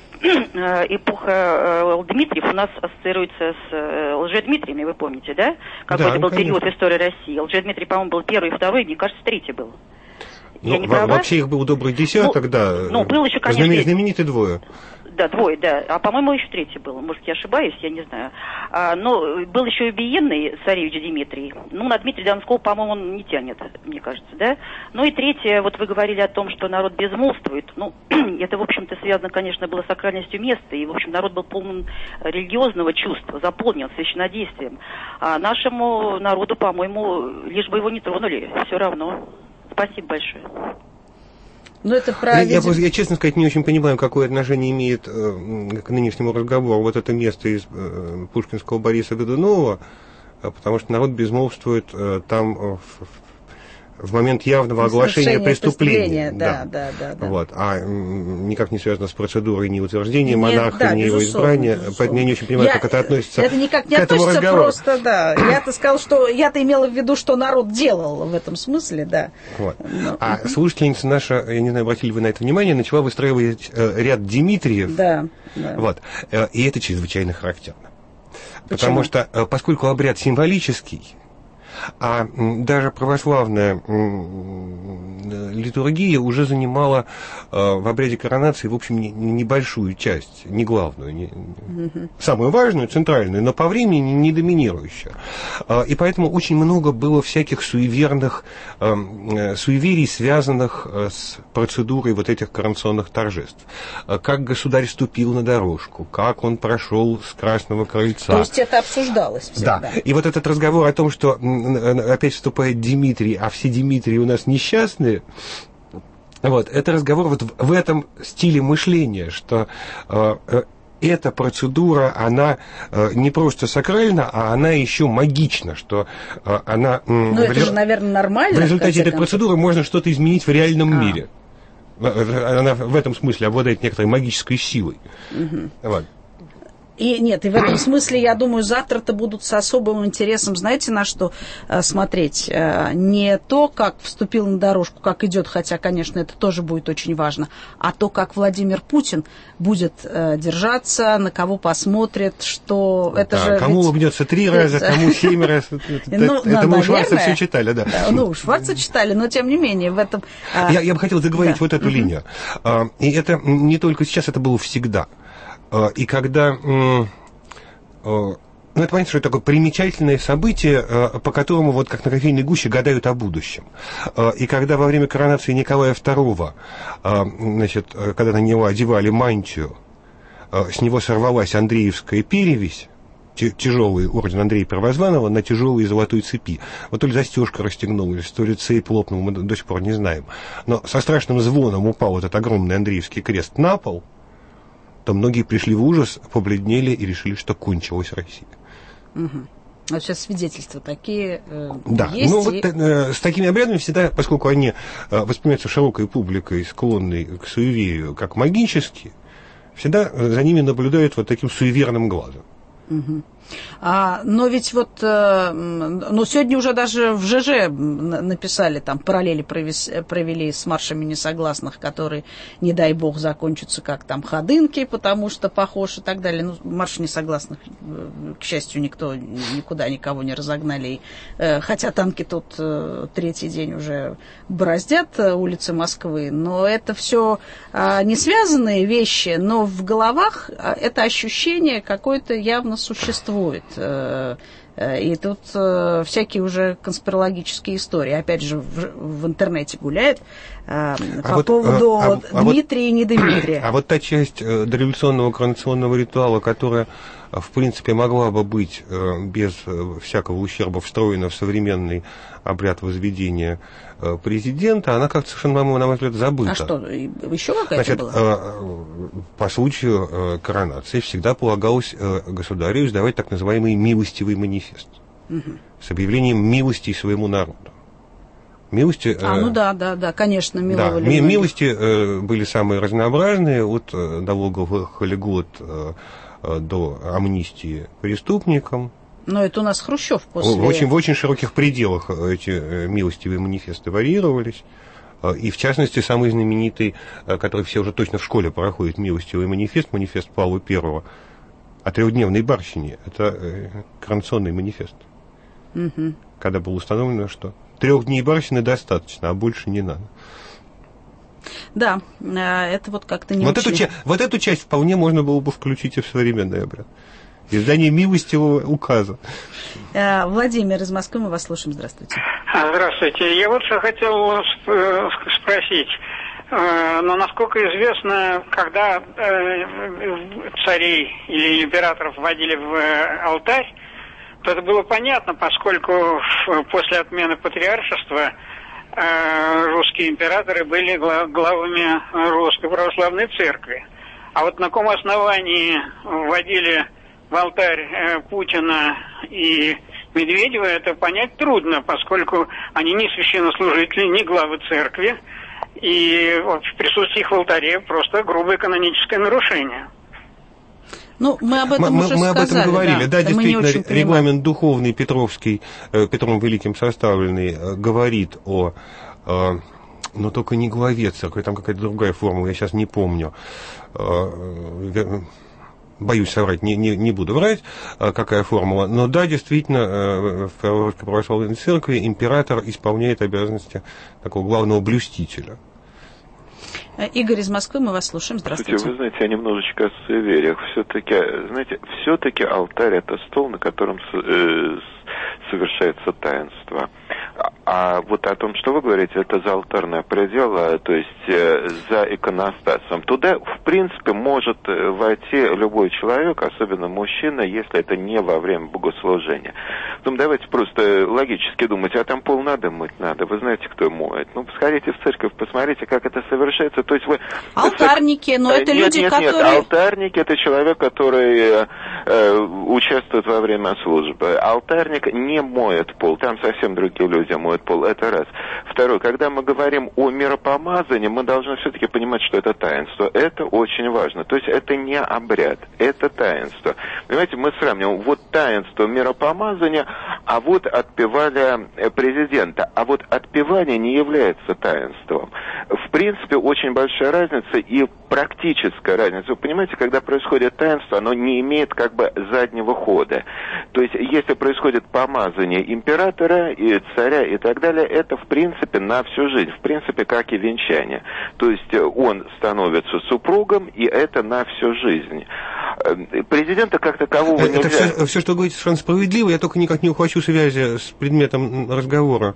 эпоха Дмитриев у нас ассоциируется с Лжедмитриями, вы помните, да? Какой-то был период в истории России. Лжедмитрий, по-моему, был первый, второй, мне кажется, третий был. Вообще их было добрый десяток, да. Ну, был еще, конечно... Знаменитые двое. Да, двое, да. А, по-моему, еще третий был. Может, я ошибаюсь, я не знаю. Но был еще убиенный царевич Дмитрий. Ну, на Дмитрия Донского, по-моему, он не тянет, мне кажется, да. Ну и третье, вот вы говорили о том, что народ безмолвствует. Ну, это, в общем-то, связано, конечно, было с сакральностью места. И, в общем, народ был полон религиозного чувства, заполнен священнодействием. А нашему народу, по-моему, лишь бы его не тронули, все равно. Спасибо большое. Ну, это правильно. Я, честно сказать, не очень понимаю, какое отношение имеет к нынешнему разговору вот это место из пушкинского Бориса Годунова, потому что народ безмолвствует там в момент явного оглашения преступления. Да. Вот. А никак не связано с процедурой ни утверждения монарха, ни его избрания. Поэтому я не очень понимаю, как это относится к этому разговору. Это никак не относится просто, да. Я-то сказал, что я-то имела в виду, что народ делал в этом смысле, да. Вот. А слушательница наша, я не знаю, обратили вы на это внимание, начала выстраивать ряд Дмитриев. Да. Вот. И это чрезвычайно характерно. Потому что, поскольку обряд символический, а даже православная литургия уже занимала в обряде коронации, в общем, небольшую часть, не главную, самую важную, центральную, но по времени не доминирующую. И поэтому очень много было всяких суеверий, связанных с процедурой вот этих коронационных торжеств. Как государь ступил на дорожку, как он прошел с Красного крыльца. То есть это обсуждалось всегда. Да. И вот этот разговор о том, что опять вступает Дмитрий, а все Дмитрии у нас несчастные, вот, это разговор вот в этом стиле мышления, что эта процедура, она не просто сакральна, а она еще магична, что она... Ну, это же, наверное, нормально. В результате этой процедуры можно что-то изменить в реальном мире. Она в этом смысле обладает некоторой магической силой. Вот. И нет, и в этом смысле, я думаю, завтра-то будут с особым интересом, знаете, на что смотреть? Не то, как вступил на дорожку, как идет, хотя, конечно, это тоже будет очень важно, а то, как Владимир Путин будет держаться, на кого посмотрит, что это же... Кому улыбнется 3 раза, кому 7 раз. Это мы у Шварца все читали, да. Ну, Шварца читали, но тем не менее в этом... Я бы хотел заговорить вот эту линию. И это не только сейчас, это было всегда. И когда... Ну, это понятно, что это такое примечательное событие, по которому, вот как на кофейной гуще, гадают о будущем. И когда во время коронации Николая II, значит, когда на него одевали мантию, с него сорвалась Андреевская перевесь, тяжелый орден Андрея Первозванного на тяжелой золотой цепи. Вот то ли застежка расстегнулась, то ли цепь лопнула, мы до сих пор не знаем. Но со страшным звоном упал этот огромный Андреевский крест на пол, то многие пришли в ужас, побледнели и решили, что кончилась Россия. Вот сейчас свидетельства такие да. есть. Ну, вот с такими обрядами всегда, поскольку они воспринимаются широкой публикой, склонной к суеверию, как магические, всегда за ними наблюдают вот таким суеверным глазом. Но ведь вот, ну, сегодня уже даже в ЖЖ написали, там, параллели провели с маршами несогласных, которые, не дай бог, закончатся как там Ходынки, потому что похож и так далее. Ну, марш несогласных, к счастью, никуда никого не разогнали. Хотя танки тут 3-й день уже бороздят улицы Москвы, но это все не связанные вещи, но в головах это ощущение какое-то явно существует. существует. И тут всякие уже конспирологические истории, опять же, в интернете гуляют по поводу Дмитрия и не Дмитрия. А вот та часть дореволюционного коронационного ритуала, которая, в принципе, могла бы быть без всякого ущерба встроена в современный обряд возведения президента, она как-то совершенно, на мой взгляд, забыта. А что, еще какая-то была? По случаю коронации всегда полагалось государю издавать так называемый милостивый манифест с объявлением милости своему народу. Милости... да, конечно, миловали. Милости были самые разнообразные, от налоговых льгот до амнистии преступникам. Но это у нас Хрущев после... В очень широких пределах эти милостивые манифесты варьировались. И, в частности, самый знаменитый, который все уже точно в школе проходит, милостивый манифест, манифест Павла I о трехдневной барщине. Это коронационный манифест. Когда было установлено, что 3 дней барщины достаточно, а больше не надо. Да, это вот как-то не очень... Вот эту часть вполне можно было бы включить и в современный обряд. Издание милостивого указа. Владимир из Москвы, мы вас слушаем. Здравствуйте. Здравствуйте. Я вот что хотел спросить. Но, насколько известно, когда царей или императоров вводили в алтарь, то это было понятно, поскольку после отмены патриаршества русские императоры были главами Русской Православной Церкви. А вот на каком основании вводили в алтарь Путина и Медведева, это понять трудно, поскольку они не священнослужители, не главы церкви, и в присутствии их в алтаре просто грубое каноническое нарушение. Ну, мы об этом уже сказали. Мы об этом говорили. Да, действительно, регламент духовный Петровский, Петром Великим составленный, говорит о... но только не главе церкви, там какая-то другая формула, я сейчас не помню. Боюсь соврать, не буду врать, какая формула. Но да, действительно, в Русской Православной Церкви император исполняет обязанности такого главного блюстителя. Игорь из Москвы, мы вас слушаем. Здравствуйте. Вы знаете, я немножечко о суевериях. Все-таки алтарь — это стол, на котором совершается таинство. А вот о том, что вы говорите, это за алтарное предело, то есть за иконостасом. Туда, в принципе, может войти любой человек, особенно мужчина, если это не во время богослужения. Потом давайте просто логически думать, а там пол надо мыть? Надо. Вы знаете, кто моет? Ну, сходите в церковь, посмотрите, как это совершается. То есть вы... Алтарники, но это люди, которые... Нет, алтарники — это человек, который участвует во время службы. Алтарник не моет пол, там совсем другие люди моют пол, это раз. Второе, когда мы говорим о миропомазании, мы должны все-таки понимать, что это таинство. Это очень важно. То есть это не обряд, это таинство. Понимаете, мы сравниваем вот таинство миропомазания, а вот отпевали президента. А вот отпевание не является таинством. В принципе, очень большая разница и практическая разница. Вы понимаете, когда происходит таинство, оно не имеет как бы заднего хода. То есть, если происходит помазание императора и царя и так далее, это в принципе на всю жизнь, в принципе как и венчание. То есть он становится супругом, и это на всю жизнь. Президента как такового нельзя... Это все, что вы говорите, совершенно справедливо, я только никак не ухвачу связи с предметом разговора.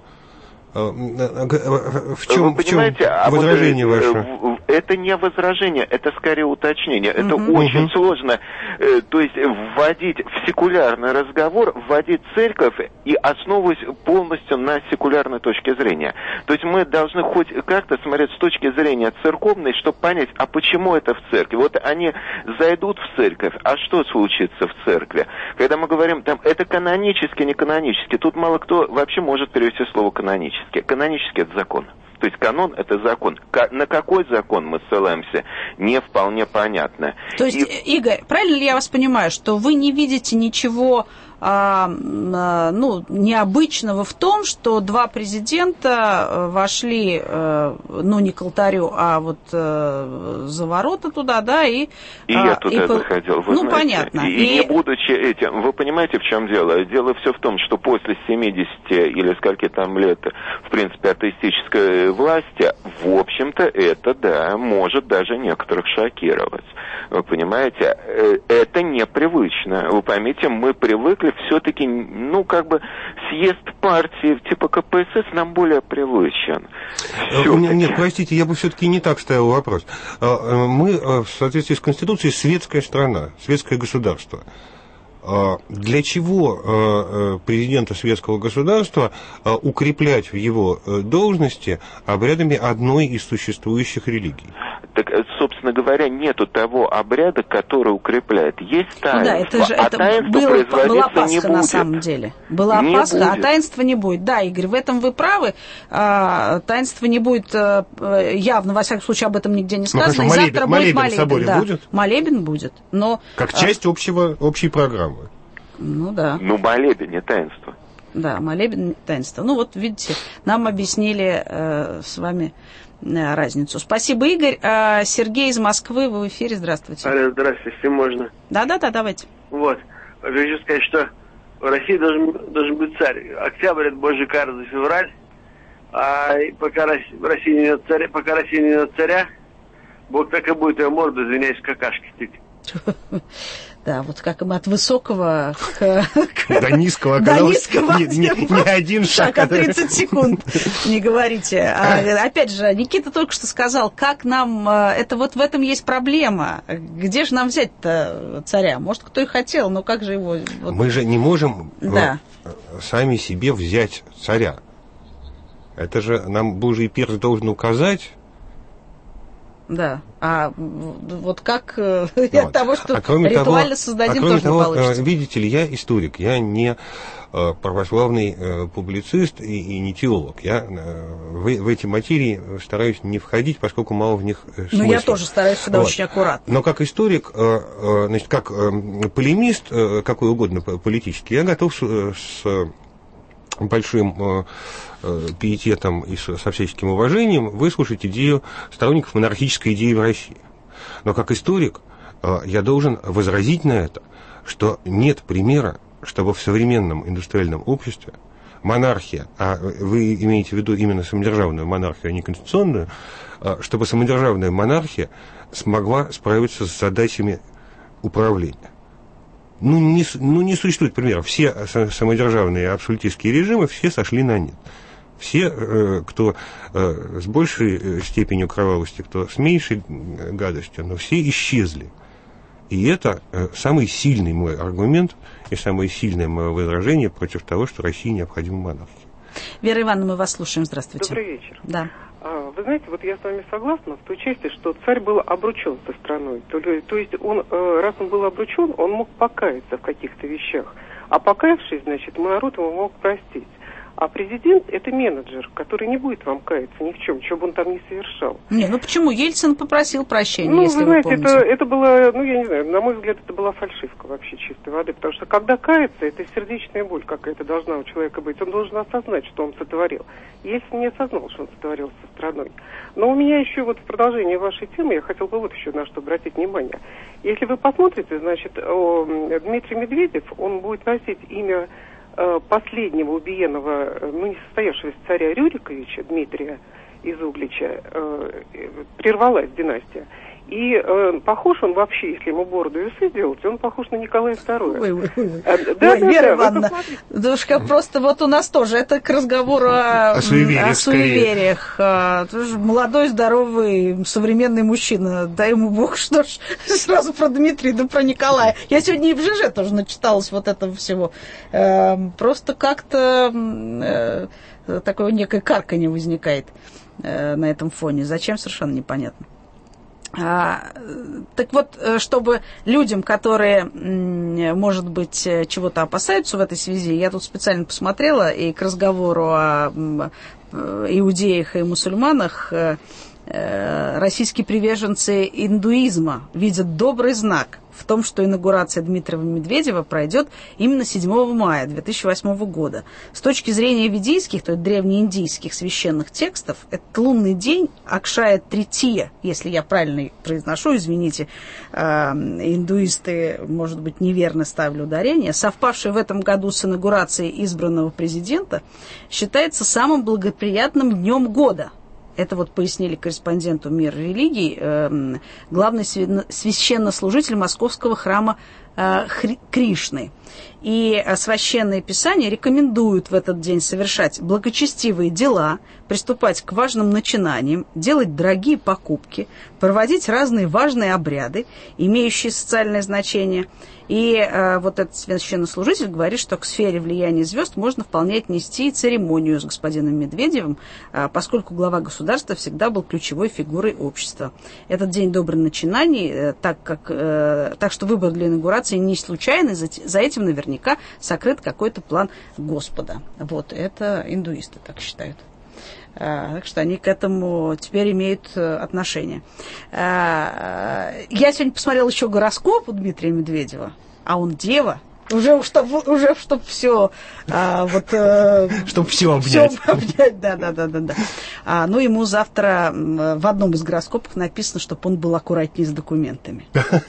В чем возражение ваше? Это не возражение, это скорее уточнение. Это очень сложно. То есть вводить в секулярный разговор, вводить церковь и основываясь полностью на секулярной точке зрения. То есть мы должны хоть как-то смотреть с точки зрения церковной, чтобы понять, а почему это в церкви. Вот они зайдут в церковь, а что случится в церкви? Когда мы говорим, там, это канонически, не канонически, тут мало кто вообще может перевести слово канонически. Канонически это закон. То есть канон — это закон. На какой закон мы ссылаемся, не вполне понятно. То есть, Игорь, правильно ли я вас понимаю, что вы не видите ничего необычного в том, что два президента вошли, не к алтарю, а вот за ворота туда, да, и я туда заходил, вы знаете, понятно. И не будучи этим, вы понимаете, в чем дело? Дело все в том, что после 70 или скольки там лет, в принципе, атеистической власти, в общем-то, это, да, может даже некоторых шокировать. Вы понимаете, это непривычно. Вы поймите, мы привыкли все-таки, съезд партии типа КПСС нам более привычен. Нет, простите, я бы все-таки не так ставил вопрос. Мы, в соответствии с Конституцией, светская страна, светское государство. Для чего президента светского государства укреплять в его должности обрядами одной из существующих религий? Так, собственно говоря, нету того обряда, который укрепляет. Есть таинство, таинство была Пасха не будет. На самом деле. Была не Пасха, будет. А таинства не будет. Да, Игорь, в этом вы правы. Таинства не будет явно, во всяком случае, об этом нигде не сказано. Хорошо, и завтра будет молебен. В соборе будет? Молебен будет. Но, как часть общей программы. Да. Молебен, не таинство. Да, молебен, не таинство. Вот видите, нам объяснили с вами разницу. Спасибо, Игорь. Сергей из Москвы, вы в эфире. Здравствуйте. Алло, здравствуйте, если можно. Да, давайте. Хочу сказать, что в России должен быть царь. Октябрь — это Божья кара за февраль. А пока в России нет царя, Бог так и будет ее морду, извиняюсь, какашки тыкать. Да, вот как им от высокого до низкого оказалось не один шаг, а 30 секунд, не говорите. Опять же, Никита только что сказал, как нам, это вот в этом есть проблема. Где же нам взять-то царя? Может, кто и хотел, но как же его... Мы же не можем сами себе взять царя. Это же нам Божий перст должен указать. Да, вот как от того, что ритуально создадим, тоже не получится. Видите ли, я историк, я не православный публицист и не теолог. Я в эти материи стараюсь не входить, поскольку мало в них смысла. Я тоже стараюсь всегда очень аккуратно. Но как историк, значит, как полемист, какой угодно политический, я готов с большим пиететом и со всяческим уважением выслушать идею сторонников монархической идеи в России. Но как историк я должен возразить на это, что нет примера, чтобы в современном индустриальном обществе монархия, а вы имеете в виду именно самодержавную монархию, а не конституционную, чтобы самодержавная монархия смогла справиться с задачами управления. Не существует примеров. Все самодержавные абсолютистские режимы, все сошли на нет. Все, кто с большей степенью кровавости, кто с меньшей гадостью, но все исчезли. И это самый сильный мой аргумент и самое сильное мое возражение против того, что России необходима монархия. Вера Ивановна, мы вас слушаем. Здравствуйте. Добрый вечер. Да. Вы знаете, я с вами согласна в той части, что царь был обручен со страной. То есть он, раз он был обручен, он мог покаяться в каких-то вещах. А покаявшись, значит, народ его мог простить. А президент – это менеджер, который не будет вам каяться ни в чем, что бы он там ни совершал. Почему? Ельцин попросил прощения, если вы знаете, вы помните. это было, я не знаю, на мой взгляд, это была фальшивка вообще чистой воды. Потому что когда кается, это сердечная боль какая-то должна у человека быть. Он должен осознать, что он сотворил. Ельцин не осознал, что он сотворил со страной. Но у меня еще в продолжение вашей темы, я хотел бы еще на что обратить внимание. Если вы посмотрите, значит, Дмитрий Медведев, он будет носить имя последнего убиенного, несостоявшегося царя Рюриковича, Дмитрия из Углича, прервалась династия. И похож он вообще, если ему бороду и усы сделать, он похож на Николая II. Вера Ивановна, душка, просто у нас тоже, это к разговору о суевериях. Молодой, здоровый, современный мужчина, дай ему Бог, что ж, сразу про Дмитрия, да про Николая. Я сегодня и в ЖЖ тоже начиталась этого всего. Просто как-то такое некое карканье возникает на этом фоне. Зачем, совершенно непонятно. Так вот, чтобы людям, которые, может быть, чего-то опасаются в этой связи, я тут специально посмотрела, и к разговору о иудеях и мусульманах, российские приверженцы индуизма видят добрый знак в том, что инаугурация Дмитрия Медведева пройдет именно 7 мая 2008 года. С точки зрения ведийских, то есть древнеиндийских священных текстов, этот лунный день, Акшая Трития, если я правильно произношу, извините, индуисты, может быть, неверно ставлю ударение, совпавший в этом году с инаугурацией избранного президента, считается самым благоприятным днем года. Это вот пояснили корреспонденту «Мир религий» главный священнослужитель московского храма Кришны. И священные писания рекомендуют в этот день совершать благочестивые дела, приступать к важным начинаниям, делать дорогие покупки, проводить разные важные обряды, имеющие социальное значение. И вот этот священнослужитель говорит, что к сфере влияния звезд можно вполне отнести церемонию с господином Медведевым, поскольку глава государства всегда был ключевой фигурой общества. Этот день добрых начинаний, так что выбор для инаугурации не случайный, за этим наверняка сокрыт какой-то план Господа. Вот, это индуисты так считают. Так что они к этому теперь имеют отношение. Я сегодня посмотрела еще гороскоп у Дмитрия Медведева, а он дева. Уже чтобы все чтобы все обнять. Да. Ну, ему завтра в одном из гороскопов написано, чтобы он был аккуратнее с документами.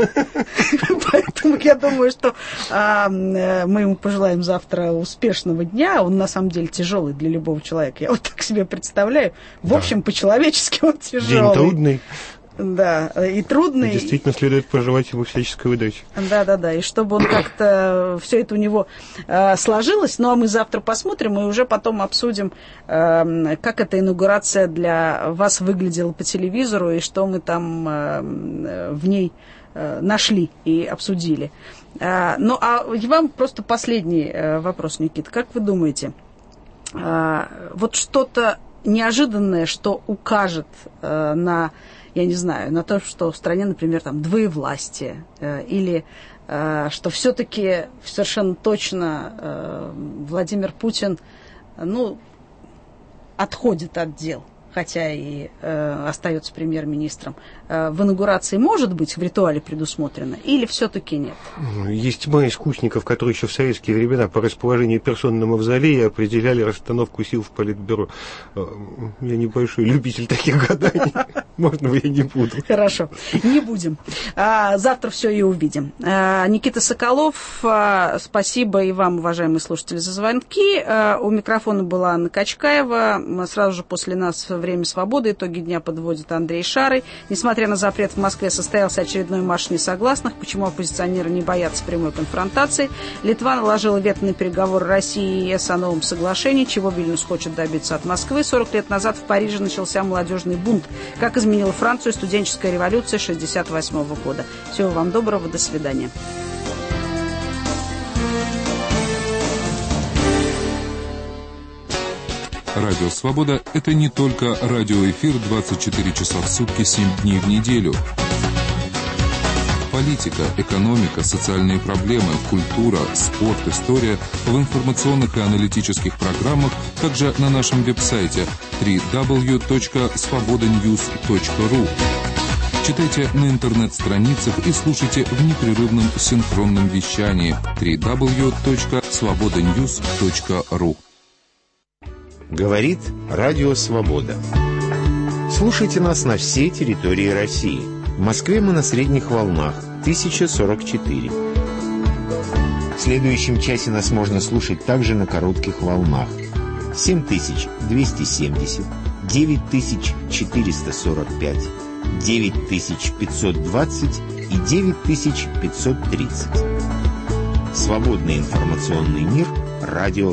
Поэтому я думаю, что мы ему пожелаем завтра успешного дня. Он на самом деле тяжелый для любого человека. Я вот так себе представляю. В общем, по-человечески он тяжелый. День трудный. Да, и трудный. И действительно следует пожелать ему всяческой удачи. Да, и чтобы он как-то все это у него сложилось. Ну, а мы завтра посмотрим и уже потом обсудим, как эта инаугурация для вас выглядела по телевизору и что мы там в ней нашли и обсудили. Ну, а вам просто последний вопрос, Никита. Как вы думаете, вот что-то неожиданное, что укажет на... я не знаю, на то, что в стране, например, там двоевластие, или что все-таки совершенно точно Владимир Путин, отходит от дел, хотя и остается премьер-министром, в инаугурации может быть в ритуале предусмотрено, или все-таки нет? Есть тьма искусников, которые еще в советские времена по расположению персон на мавзолее определяли расстановку сил в Политбюро. Я небольшой любитель таких гаданий. Можно я не буду? Хорошо, не будем. Завтра все и увидим. Никита Соколов, спасибо и вам, уважаемые слушатели, за звонки. У микрофона была Анна Качкаева. Сразу же после нас «Время свободы». Итоги дня подводит Андрей Шарый. Несмотря на запрет, в Москве состоялся очередной марш несогласных. Почему оппозиционеры не боятся прямой конфронтации? Литва наложила вето на переговоры России и ЕС о новом соглашении. Чего Вильнюс хочет добиться от Москвы? 40 лет назад в Париже начался молодежный бунт. Как изменила Францию студенческая революция 1968 года. Всего вам доброго. До свидания. Радио «Свобода» — это не только радиоэфир 24 часа в сутки, 7 дней в неделю. Политика, экономика, социальные проблемы, культура, спорт, история в информационных и аналитических программах, также на нашем веб-сайте www.svobodanews.ru. Читайте на интернет-страницах и слушайте в непрерывном синхронном вещании www.svobodanews.ru. Говорит Радио Свобода. Слушайте нас на всей территории России. В Москве мы на средних волнах 1044. В следующем часе нас можно слушать также на коротких волнах 7270, 9445, 9520 и 9530. Свободный информационный мир. Радио